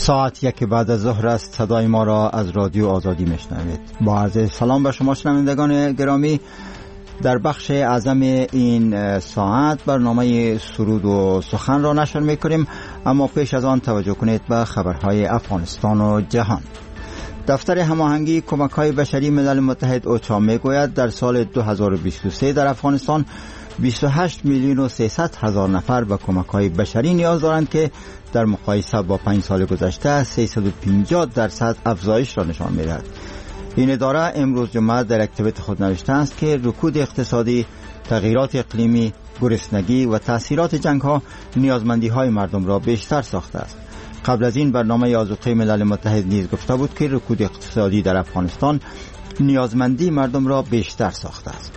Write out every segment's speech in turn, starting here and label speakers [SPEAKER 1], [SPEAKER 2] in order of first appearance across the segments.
[SPEAKER 1] ساعت 1 بعد از ظهر است. صدای ما را از رادیو آزادی میشنوید. با عرض سلام به شما شنوندگان گرامی. در بخش اعظم این ساعت برنامه سرود و سخن را نشر میکنیم، اما پیش از آن توجه کنید به خبرهای افغانستان و جهان. دفتر هماهنگی کمک‌های بشری ملل متحد اوچا میگوید در سال 2023 در افغانستان 28 میلیون و 300 هزار نفر به کمک‌های بشری نیاز دارند که در مقایسه با 5 سال گذشته 350% افزایش را نشان می‌دهد. این اداره امروز جمعه در اکتیویت خود نوشته است که رکود اقتصادی، تغییرات اقلیمی، گرسنگی و تأثیرات جنگ‌ها نیازمندی‌های مردم را بیشتر ساخته است. قبل از این برنامه آذوقه ملل متحد نیز گفته بود که رکود اقتصادی در افغانستان نیازمندی مردم را بیشتر ساخته است.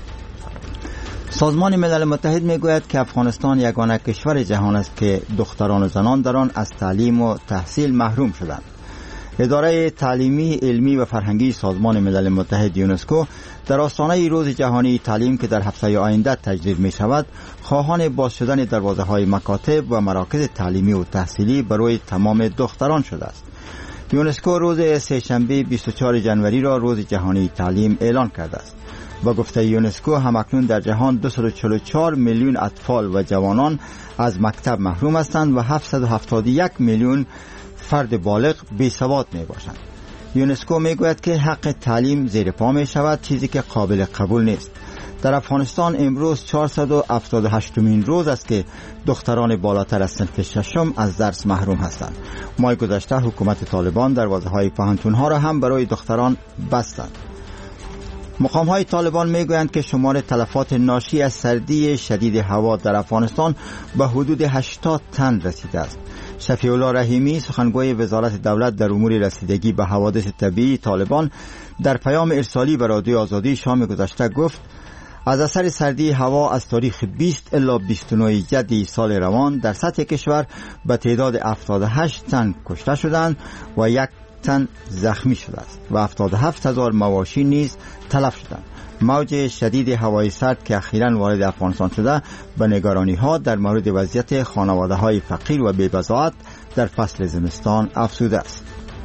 [SPEAKER 1] سازمان ملل متحد میگوید که افغانستان یگانه کشور جهان است که دختران و زنان در آن از تعلیم و تحصیل محروم شدند. اداره تعلیمی، علمی و فرهنگی سازمان ملل متحد یونسکو در آستانه روز جهانی تعلیم که در هفته آینده تجدید می شود، خواهان باز شدن دروازه‌های مکاتب و مراکز تعلیمی و تحصیلی برای تمام دختران شده است. یونسکو روز سه‌شنبه 24 جنوری را روز جهانی تعلیم اعلان کرده است. با گفته یونسکو همکنون در جهان 244 میلیون اطفال و جوانان از مکتب محروم هستند و 771 میلیون فرد بالغ بی‌سواد می باشند. یونسکو می گوید که حق تعلیم زیر پا می شود، چیزی که قابل قبول نیست. در افغانستان امروز 478مین روز است که دختران بالاتر از صنف ششم از درس محروم هستند. ماه گذشته حکومت طالبان دروازه‌های پوهنتون‌ها را هم برای دختران بستند. مقام‌های طالبان میگویند که شمار تلفات ناشی از سردی شدید هوا در افغانستان به حدود 80 تن رسیده است. شفیع الله رحیمی سخنگوی وزارت دولت در امور رسیدگی به حوادث طبیعی طالبان در پیام ارسالی به رادیو آزادی شام گذشته گفت از اثر سردی هوا از تاریخ 20 الی 29 جدی سال روان در سطح کشور به تعداد 78 تن کشته شدند و 1 تن زخمی شده است و 77,000 مواشی نیز تلف شدند. موج شدید هوای سرد که اخیراً وارد افغانستان شده به نگرانی‌ها در مورد وضعیت خانواده‌های فقیر و بی‌بضاعت در فصل زمستان افزوده است.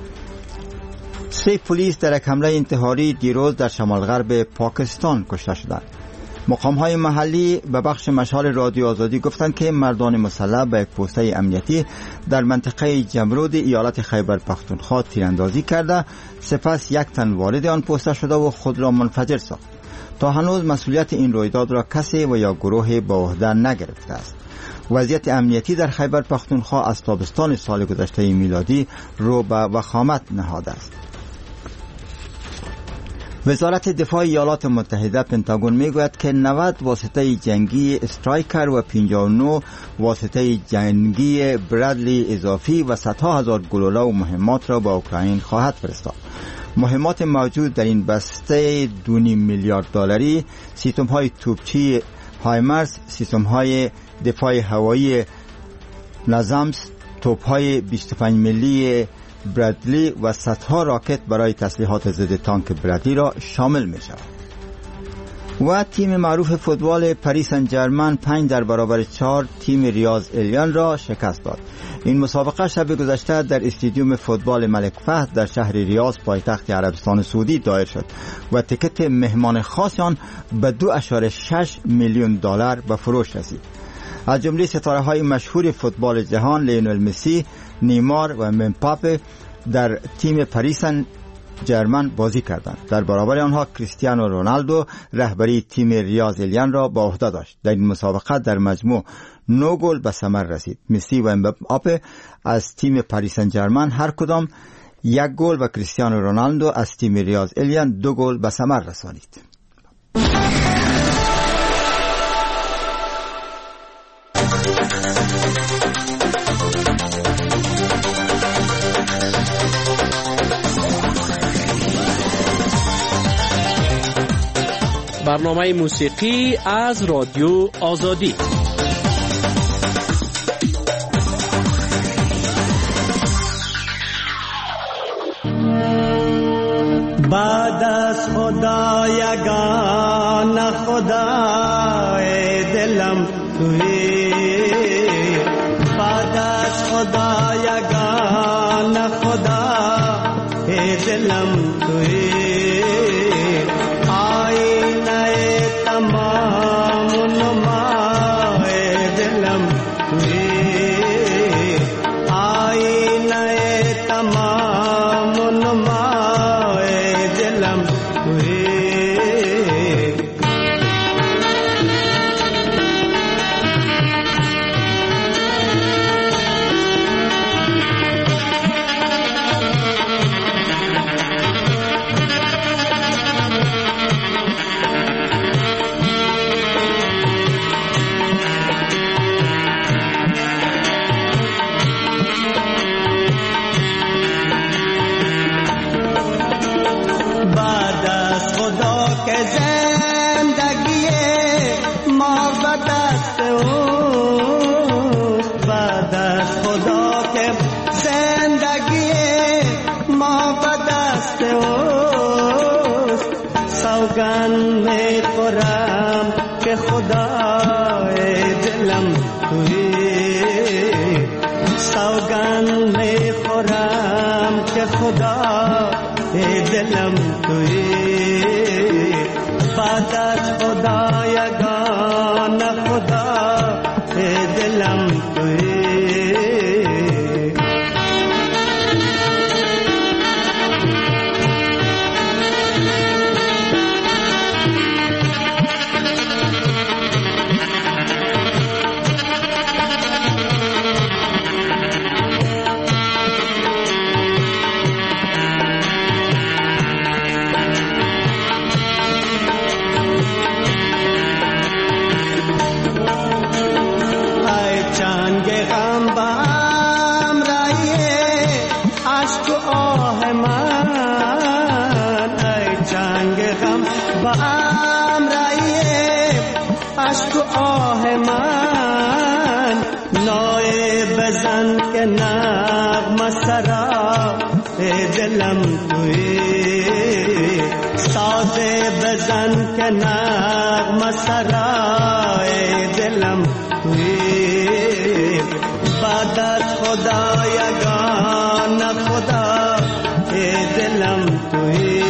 [SPEAKER 1] 3 پلیس در یک حمله انتحاری دیروز در شمال غرب پاکستان کشته شدند. مقام‌های محلی به بخش مشال رادیو آزادی گفتند که مردان مسلح به یک پوسته امنیتی در منطقه جمرود ایالت خیبر پختونخوا تیراندازی کرده، سپس 1 تن وارد آن پوسته شده و خود را منفجر ساخت. تا هنوز مسئولیت این رویداد را کسی و یا گروه به عهده نگرفته است. وضعیت امنیتی در خیبر پختونخوا از تابستان سال گذشته میلادی رو به وخامت نهاده است. وزارت دفاع ایالات متحده پنتاگون میگوید که 90 واسطه جنگی استرایکر و 59 واسطه جنگی برادلی اضافی و صدها هزار گلوله و مهمات را به اوکراین خواهد فرستاد. مهمات موجود در این بسته 2.5 میلیارد دلاری سیستم‌های توپچی هایمرس، سیستم‌های دفاع هوایی نظامس، توپ‌های 25 میلی برادلی و صدها راکت برای تسلیحات ضد تانک برادلی را شامل می شود. و تیم معروف فوتبال پاریس سن ژرمن 5 در برابر 4 تیم ریاض الیان را شکست داد. این مسابقه شب گذشته در استادیوم فوتبال ملک فهد در شهر ریاض پایتخت عربستان سعودی دایر شد و تیکت مهمان خاص آن به 2.6 میلیون دلار به فروش رسید. از جمله ستاره‌های مشهور فوتبال جهان لیونل مسی، نیمار و مباپه در تیم پاریس سن ژرمن بازی کردند. در برابر آنها کریستیانو رونالدو رهبری تیم ریاض الیان را به عهده داشت. در این مسابقه در مجموع 9 گل به ثمر رسید. مسی و مباپه از تیم پاریس سن ژرمن هر کدام 1 گل و کریستیانو رونالدو از تیم ریاض الیان 2 گل به ثمر رسانید.
[SPEAKER 2] برنامه موسیقی از رادیو آزادی.
[SPEAKER 3] بعد از خدا یگانه خدای دلم تویی، بعد از خدا یگانه سوگند میخورم که خدای دلم تویی، سوگند میخورم که خدای دلم تویی، بعد از خدا یگان خدای دلم تویی. نغمه سرا دلم تویی، ساز بزن که نغمه سرا دلم تویی، بعد از خدا یگان خدا دلم تویی.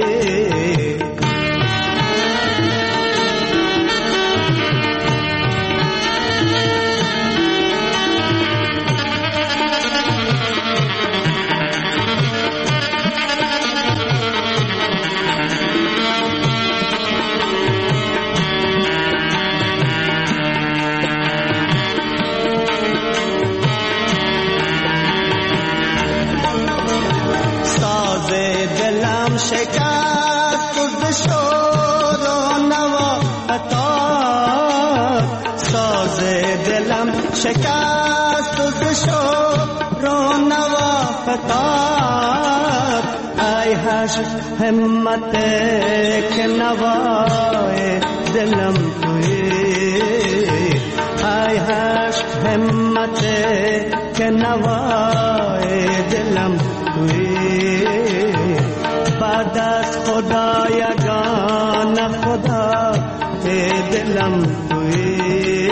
[SPEAKER 3] شکست و شد و نوا فتاد، ساز دلم شکست و شد و نوا فتاد، ای هش همت که نوای دلم تویی، ای هش همت که نوای دلم تویی، بعد از خدا یگان خدا دلم تویی،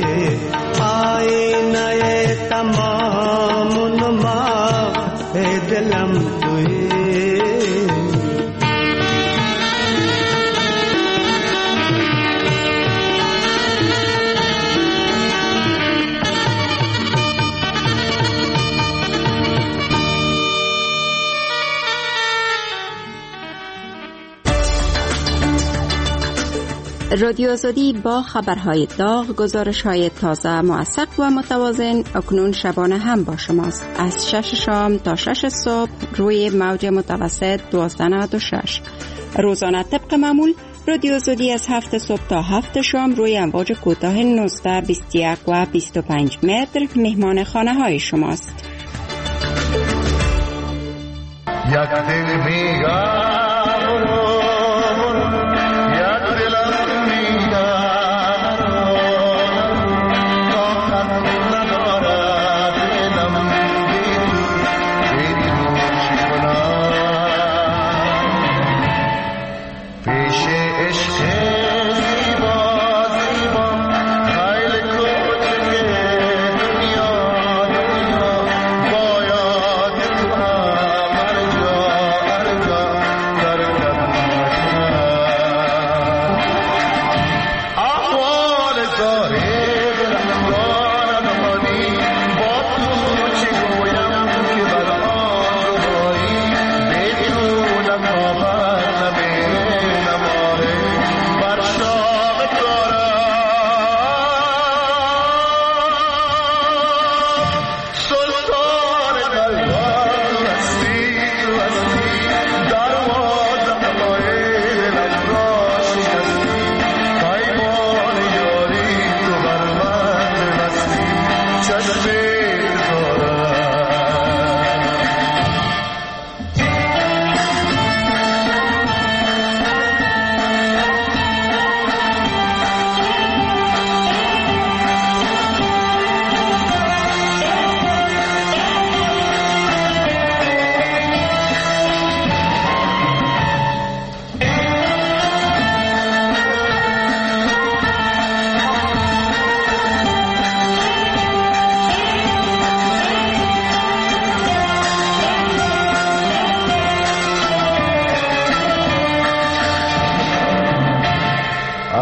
[SPEAKER 3] آینه تمام نما دلم تویی.
[SPEAKER 4] رادیو آزادی با خبرهای داغ، گزارش‌های تازه، موثق و متوازن اکنون شبانه هم با شماست. از 6 شام تا 6 صبح روی موج متوسط 1296. روزانه طبق معمول رادیو آزادی از 7 صبح تا 7 شام روی امواج کوتاه 19، 21 و 25 متر مهمان خانه‌های شماست.
[SPEAKER 5] یک دل میگم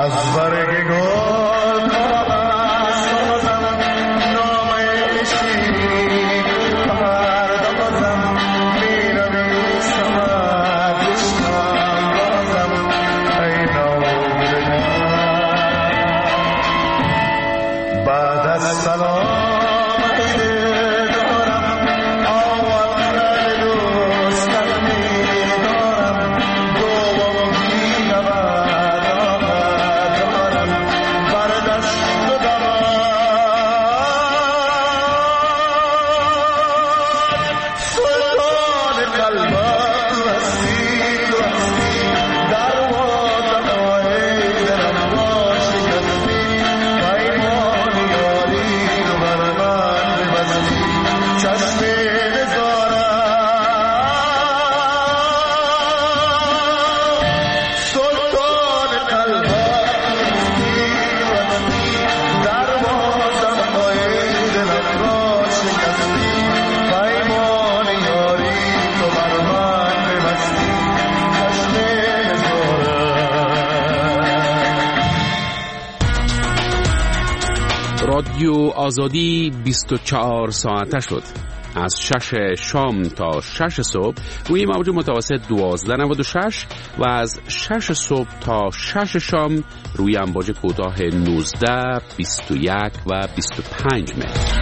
[SPEAKER 6] رادیو آزادی 24 ساعته شد. از 6 شام تا 6 صبح روی موج متوسط 1296 و از 6 صبح تا 6 شام روی امواج کوتاه 19، 21 و 25 متر.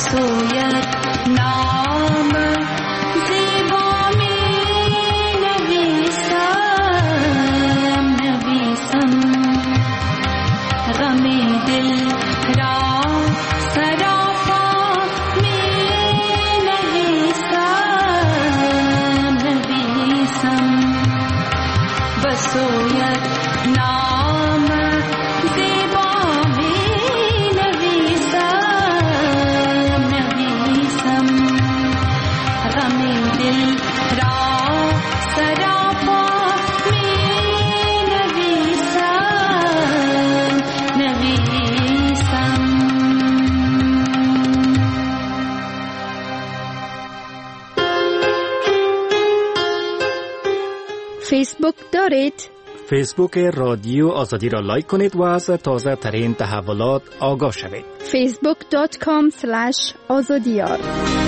[SPEAKER 7] سویت نام زیبا می نویسم غم دل را سراپا می نویسم بسویت نام زیبا می نویسم غم دل را سراپا می نویسم.
[SPEAKER 8] فیسبوک دارید؟
[SPEAKER 2] فیسبوک رادیو آزادی را لایک کنید و از تازه ترین تحولات آگاه شوید.
[SPEAKER 8] facebook.com/azadiyar.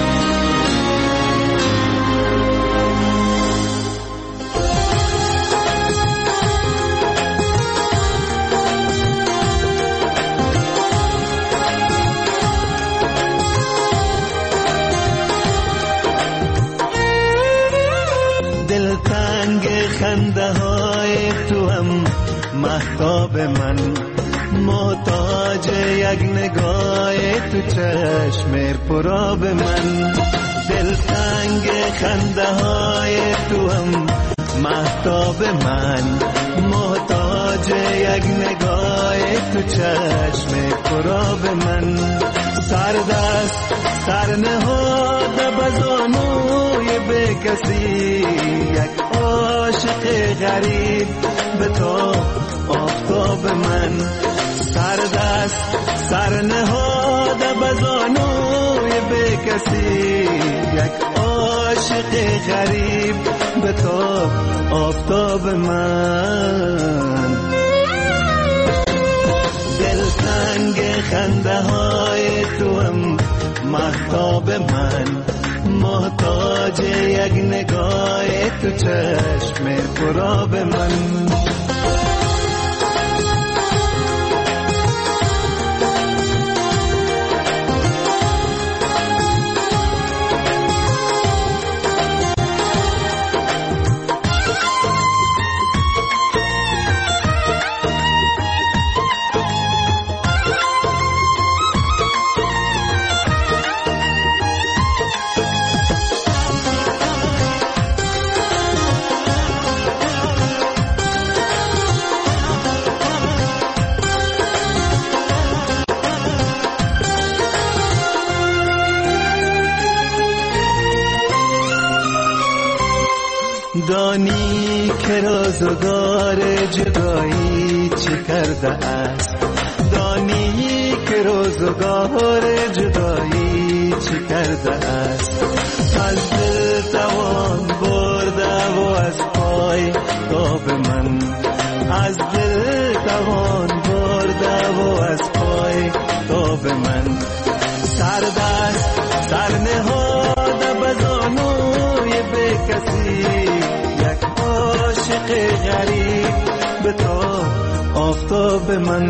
[SPEAKER 3] دلتنگ خنده های تو هم مهتاب من، محتاج یک نگاه تو چشم پرآب من. دلتنگ خنده های تو هم مهتاب من، محتاج یک نگاه تو چشم پرآب من. سردست سرنهاد بزانوی به کسی، یک عاشق غریب به تو آفتاب من. سردست سرنهاد بزانوی به کسی، یک عاشق غریب به تو آفتاب من. دلتنگ خنده های تو هم مهتاب من، محتاج یک نگاه تو چشم پرآب من. دانی که روزگار جدایی چه کرده است، دانی که روزگار جدایی چه کرده است. از دل توان برده و از پای تاب من، از دل توان برده و از پای تاب من. سردست سرنهاد بزانوی به کسی، یک عاشق غریب به تو آفتاب من.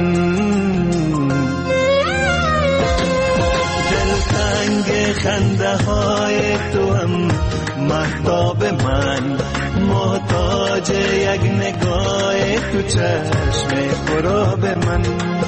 [SPEAKER 3] دلتنگ خنده های تو هم مهتاب من، محتاج یک نگاه تو چشم پرآب من.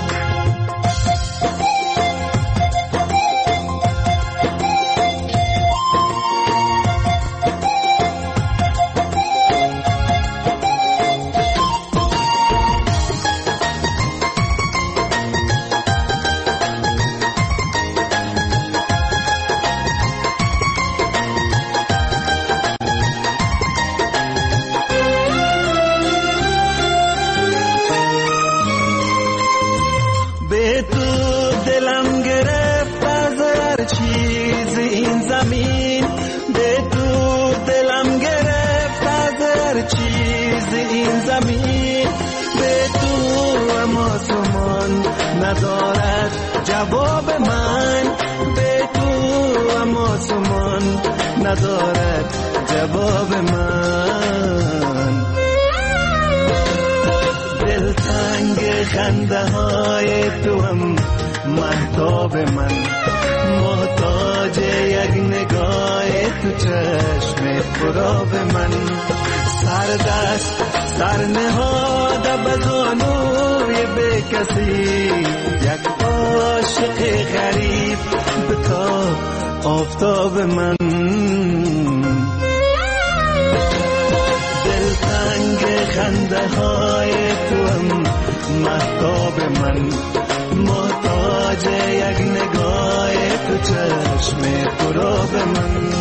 [SPEAKER 3] ندارد جواب من، به تو اما سمان ندارد جواب من. دلتنگ خنده های تو هم مهتاب من، محتاج محتاج یک نگاه تو چشم پرآب من. سر دست سر نهاده به زانوی بی کسی، یک عاشق غریب به تا آفتاب من. دلتنگ خنده های تو هم مهتاب من، محتاج یک نگاه تو چشم پرآب من.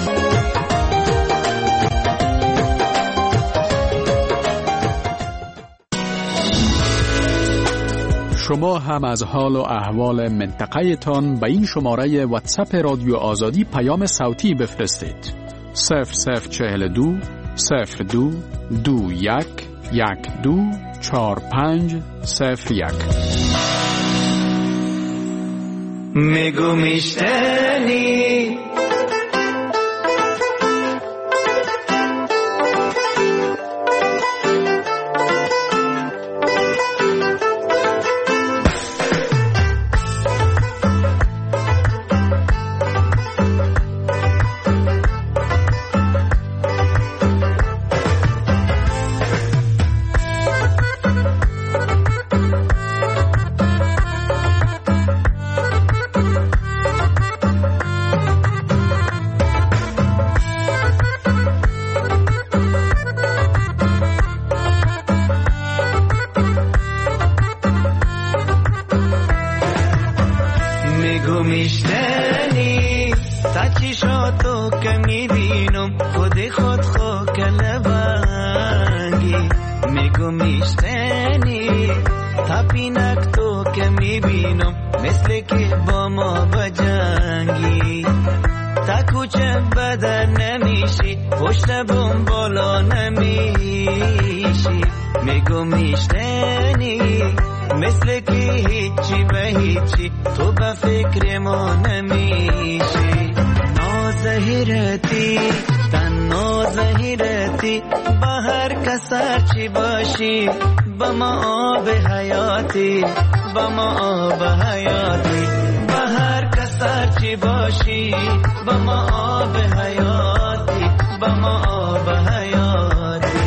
[SPEAKER 9] شما هم از حال و احوال منطقه تان به این شماره واتساپ رادیو آزادی پیام صوتی بفرستید. 0042 02 21 12 4501.
[SPEAKER 3] میگو میشتنی میشنی تا چشاتو که میبینم خود خو کلبنگی. میگو میشنی تا پینک تو که میبینم مثل که با ما بجنگی. تا کوچه بدن نمیشی پشت بوم بالا نمیشی. میگو میشنی مثل که هیچی به هیچی تو به فکر ما نمیشی. نازهیرتی تنها زهیرتی با هر کسر چی باشی با ما آب حیاتی با ما آب حیاتی. با هر کسر چی باشی با ما آب حیاتی با ما آب حیاتی.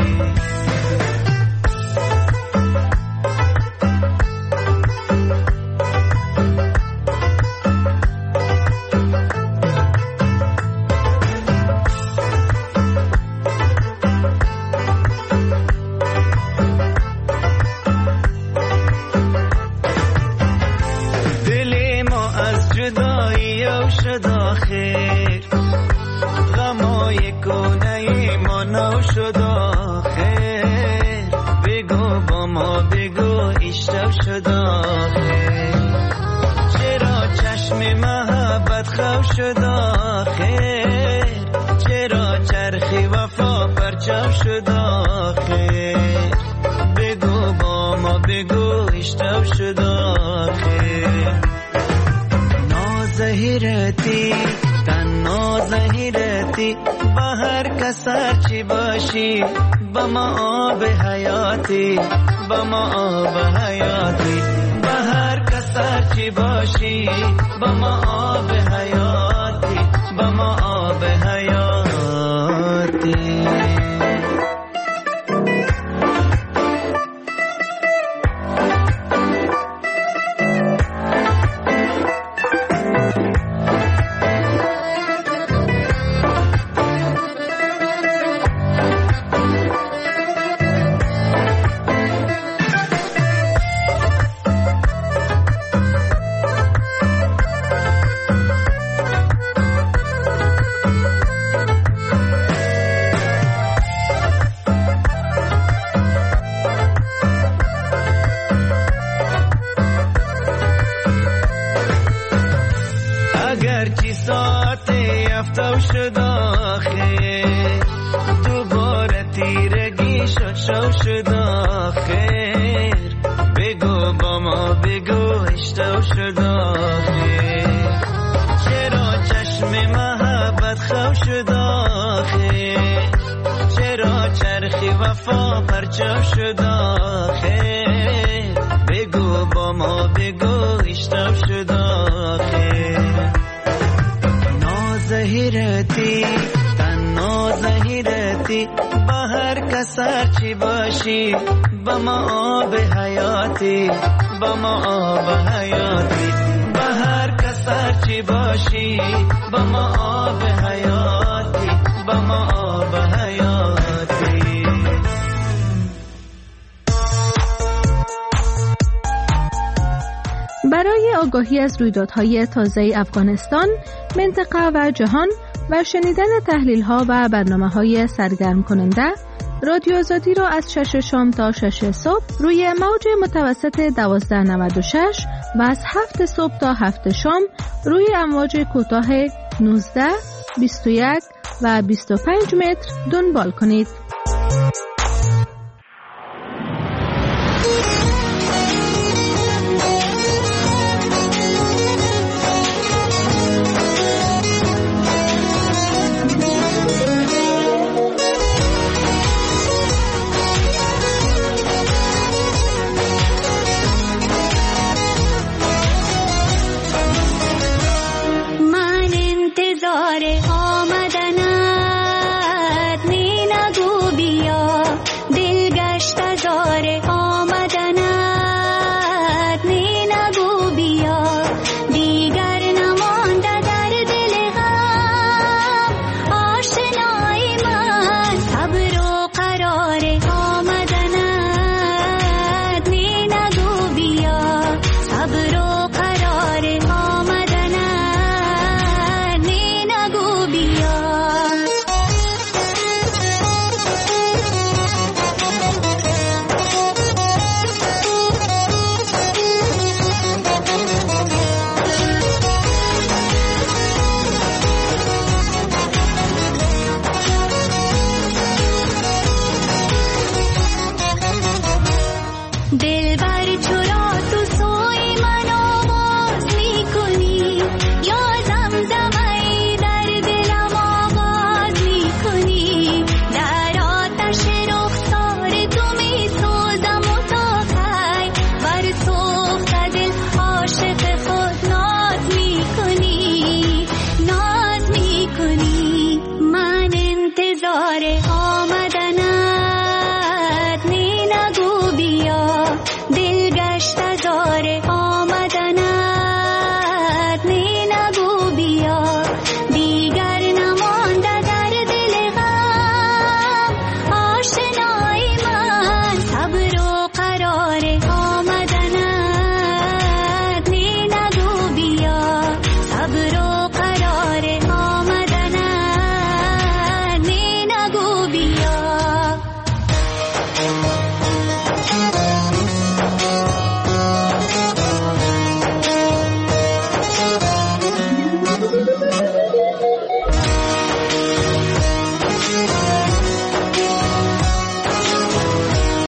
[SPEAKER 3] غمای کنه ما نو شد آخر. بگو با ما بگو اشتب شد آخر. چرا چشم محبت خو شد آخر. چرا چرخی وفا پرچم شد آخر. بگو با ما بگو اشتب شد آخر. نازهیرتی تنها زهیرتی با هر کسر چی باشی با ما آب حیاتی با ما آب حیاتی. با هر کسر چی باشی با ما آب حیاتی با ما آب حیاتی. رهتی تنها زهیرتی بهر کسر چی باشی با ما آب حیاتی با ما آب حیاتی بهر کسر چی باشی با ما آب حیاتی با ما آب حیاتی.
[SPEAKER 10] برای آگاهی از رویدادهای تازه افغانستان، منطقه و جهان و شنیدن تحلیل‌ها و برنامه‌های سرگرم کننده، رادیو آزادی را از 6 شام تا 6 صبح روی موج متوسط 1296 و از 7 صبح تا 7 شام روی امواج کوتاه 19، 21 و 25 متر دنبال کنید.
[SPEAKER 7] दिल